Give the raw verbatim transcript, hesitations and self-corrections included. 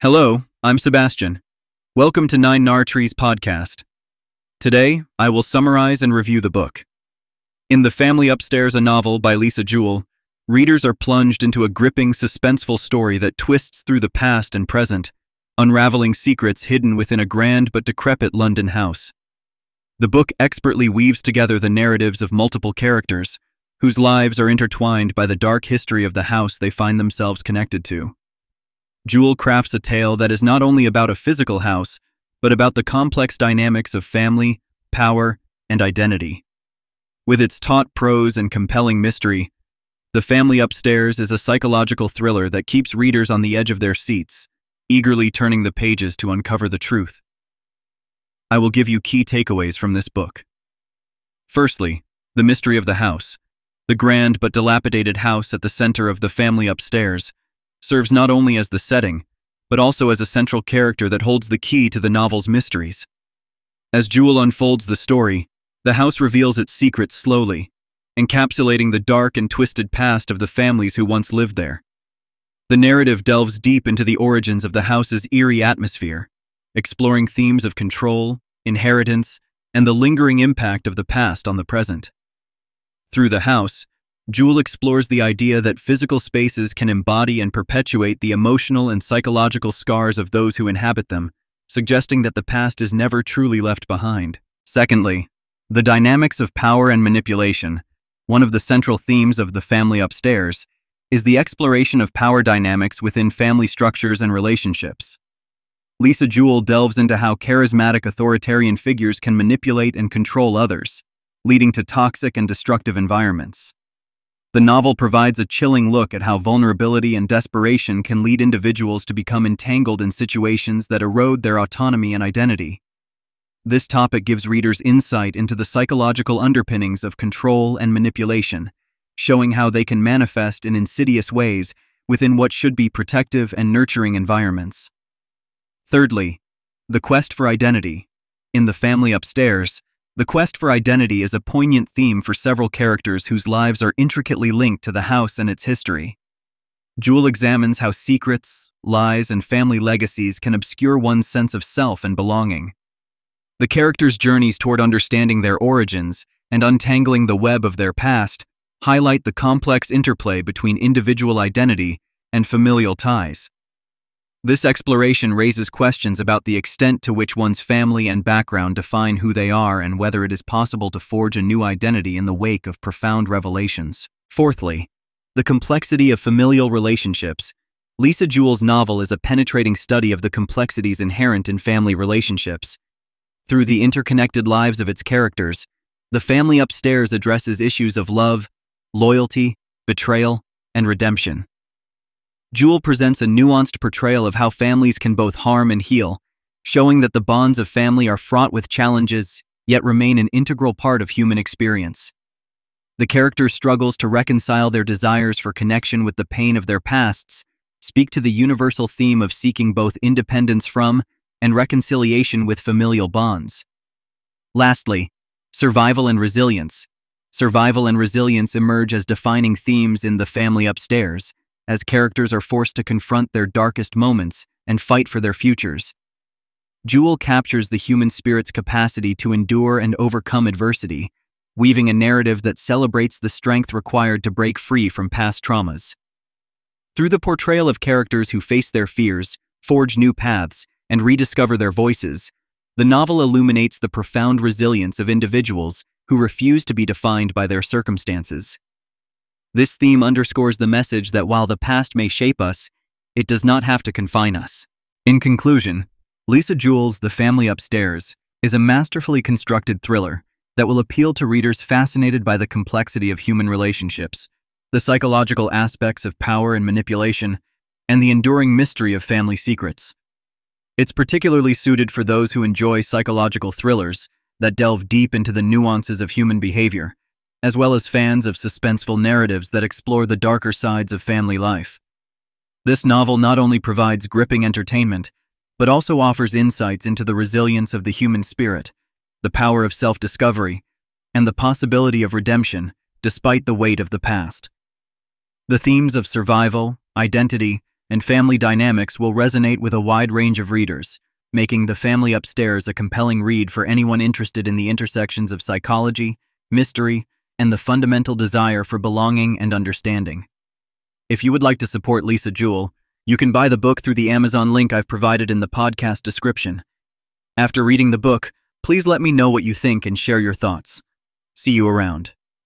Hello, I'm Sebastian. Welcome to Nine Nar Trees podcast. Today, I will summarize and review the book. In The Family Upstairs, a novel by Lisa Jewell, readers are plunged into a gripping, suspenseful story that twists through the past and present, unraveling secrets hidden within a grand but decrepit London house. The book expertly weaves together the narratives of multiple characters, whose lives are intertwined by the dark history of the house they find themselves connected to. Jewell crafts a tale that is not only about a physical house, but about the complex dynamics of family, power, and identity. With its taut prose and compelling mystery, The Family Upstairs is a psychological thriller that keeps readers on the edge of their seats, eagerly turning the pages to uncover the truth. I will give you key takeaways from this book. Firstly, the mystery of the house. The grand but dilapidated house at the center of The Family Upstairs serves not only as the setting, but also as a central character that holds the key to the novel's mysteries. As Jewell unfolds the story, the house reveals its secrets slowly, encapsulating the dark and twisted past of the families who once lived there. The narrative delves deep into the origins of the house's eerie atmosphere, exploring themes of control, inheritance, and the lingering impact of the past on the present. Through the house, Jewell explores the idea that physical spaces can embody and perpetuate the emotional and psychological scars of those who inhabit them, suggesting that the past is never truly left behind. Secondly, the dynamics of power and manipulation. One of the central themes of The Family Upstairs is the exploration of power dynamics within family structures and relationships. Lisa Jewell delves into how charismatic authoritarian figures can manipulate and control others, leading to toxic and destructive environments. The novel provides a chilling look at how vulnerability and desperation can lead individuals to become entangled in situations that erode their autonomy and identity. This topic gives readers insight into the psychological underpinnings of control and manipulation, showing how they can manifest in insidious ways within what should be protective and nurturing environments. Thirdly, the quest for identity. In The Family Upstairs, the quest for identity is a poignant theme for several characters whose lives are intricately linked to the house and its history. Jewell examines how secrets, lies, and family legacies can obscure one's sense of self and belonging. The characters' journeys toward understanding their origins and untangling the web of their past highlight the complex interplay between individual identity and familial ties. This exploration raises questions about the extent to which one's family and background define who they are and whether it is possible to forge a new identity in the wake of profound revelations. Fourthly, the complexity of familial relationships. Lisa Jewell's novel is a penetrating study of the complexities inherent in family relationships. Through the interconnected lives of its characters, The Family Upstairs addresses issues of love, loyalty, betrayal, and redemption. Jewell presents a nuanced portrayal of how families can both harm and heal, showing that the bonds of family are fraught with challenges, yet remain an integral part of human experience. The characters' struggles to reconcile their desires for connection with the pain of their pasts speak to the universal theme of seeking both independence from and reconciliation with familial bonds. Lastly, survival and resilience. Survival and resilience emerge as defining themes in The Family Upstairs, as characters are forced to confront their darkest moments and fight for their futures. Jewell captures the human spirit's capacity to endure and overcome adversity, weaving a narrative that celebrates the strength required to break free from past traumas. Through the portrayal of characters who face their fears, forge new paths, and rediscover their voices, the novel illuminates the profound resilience of individuals who refuse to be defined by their circumstances. This theme underscores the message that while the past may shape us, it does not have to confine us. In conclusion, Lisa Jewell's The Family Upstairs is a masterfully constructed thriller that will appeal to readers fascinated by the complexity of human relationships, the psychological aspects of power and manipulation, and the enduring mystery of family secrets. It's particularly suited for those who enjoy psychological thrillers that delve deep into the nuances of human behavior, as well as fans of suspenseful narratives that explore the darker sides of family life. This novel not only provides gripping entertainment, but also offers insights into the resilience of the human spirit, the power of self-discovery, and the possibility of redemption despite the weight of the past. The themes of survival, identity, and family dynamics will resonate with a wide range of readers, making The Family Upstairs a compelling read for anyone interested in the intersections of psychology, mystery, and the fundamental desire for belonging and understanding. If you would like to support Lisa Jewell, you can buy the book through the Amazon link I've provided in the podcast description. After reading the book, please let me know what you think and share your thoughts. See you around.